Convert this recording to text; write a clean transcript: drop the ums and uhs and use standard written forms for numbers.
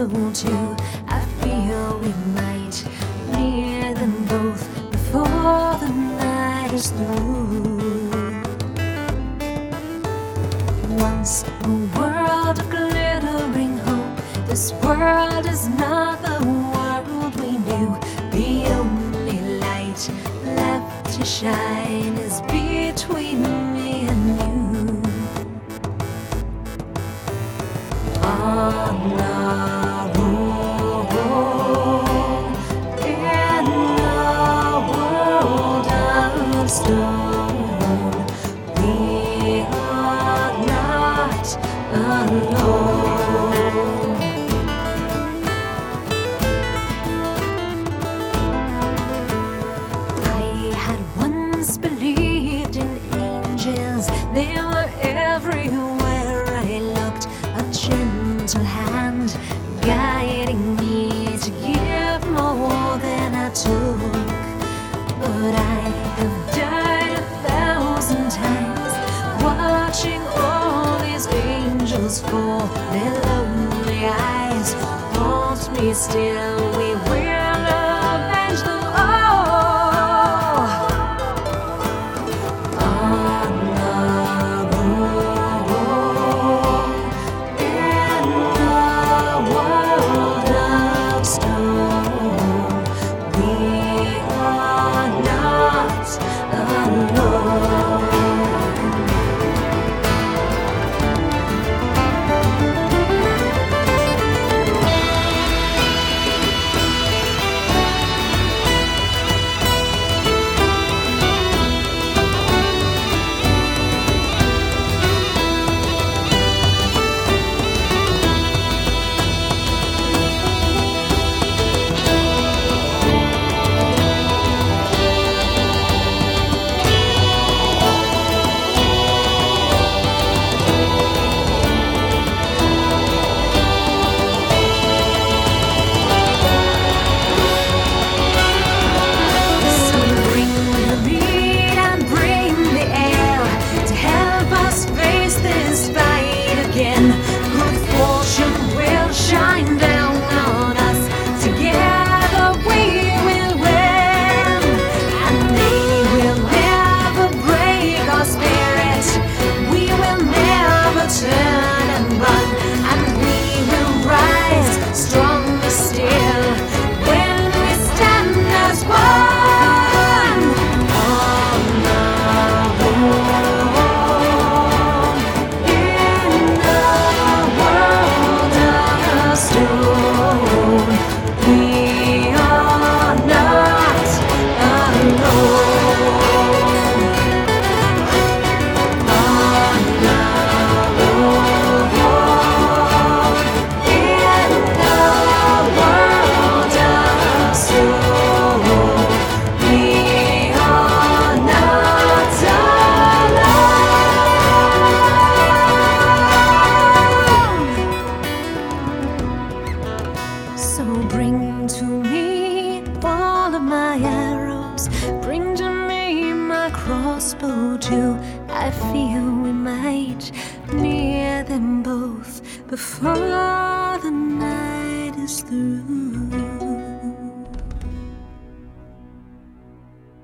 crossbow too. I feel we might near them both before the night is through. Once a world of glittering hope, this world is not the world we knew. The only light left to shine is between me and you. On the road in a world of stone, we are not alone. I had once believed in angels, they were everywhere I looked. A gentle hand guiding me to give more than I took. But I have died 1,000 times watching all these angels fall. Their lonely eyes haunt me still. We will avenge them all. On the road in a world of stone, we are not alone. Good fortune will shine down on us. Together we will win, and they will never break our spirit. We will never turn and run, and we will rise stronger still when we stand as one. On the road we are not alone. On the road in a world of stone, we are not alone. So bring to me all of my arrows, bring to me my crossbow too. I feel we might near them both before the night is through.